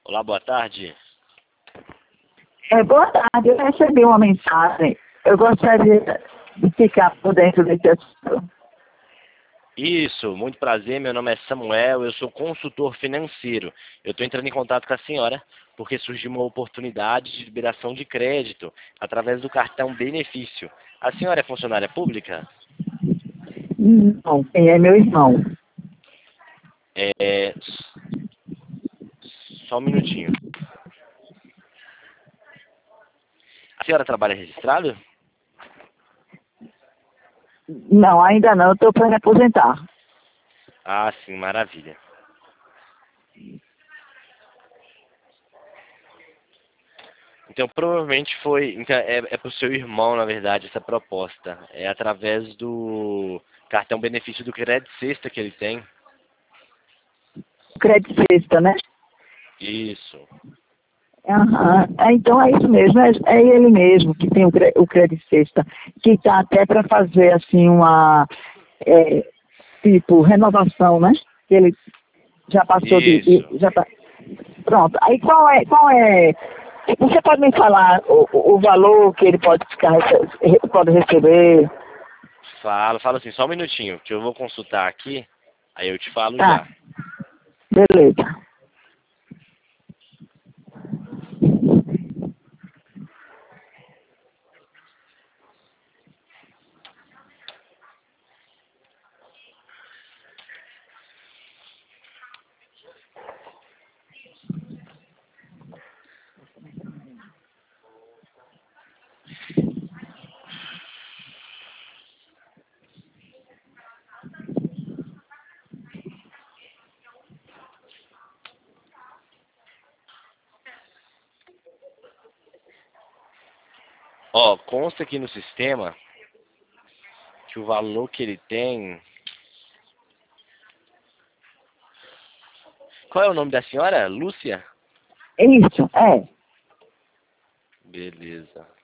Olá, boa tarde. Boa tarde, eu recebi uma mensagem. Eu gostaria de ficar por dentro desse assunto. Isso, muito prazer, meu nome é Samuel, eu sou consultor financeiro. Eu estou entrando em contato com a senhora porque surgiu uma oportunidade de liberação de crédito através do cartão benefício. A senhora é funcionária pública? Não, quem é meu irmão. É... Só um minutinho. A senhora trabalha registrado? Não, ainda não, eu estou para me aposentar. Ah, sim, maravilha. Então, provavelmente foi. Então, é para o seu irmão, na verdade, essa proposta. É através do cartão benefício do Crédito Sexta que ele tem. Crédito Sexta, né? Isso. Aham. Então é isso mesmo, é ele mesmo que tem o Crédito Sexta, que está até para fazer assim uma tipo renovação, né? Que ele já passou Isso. já tá, pronto. Aí qual é? Você pode me falar o valor que ele pode pode receber? Fala assim, só um minutinho, que eu vou consultar aqui, aí eu te falo Tá, já. beleza. Ó, consta aqui no sistema que o valor que ele tem. Qual é o nome da senhora? Lúcia? Isso, é. Beleza.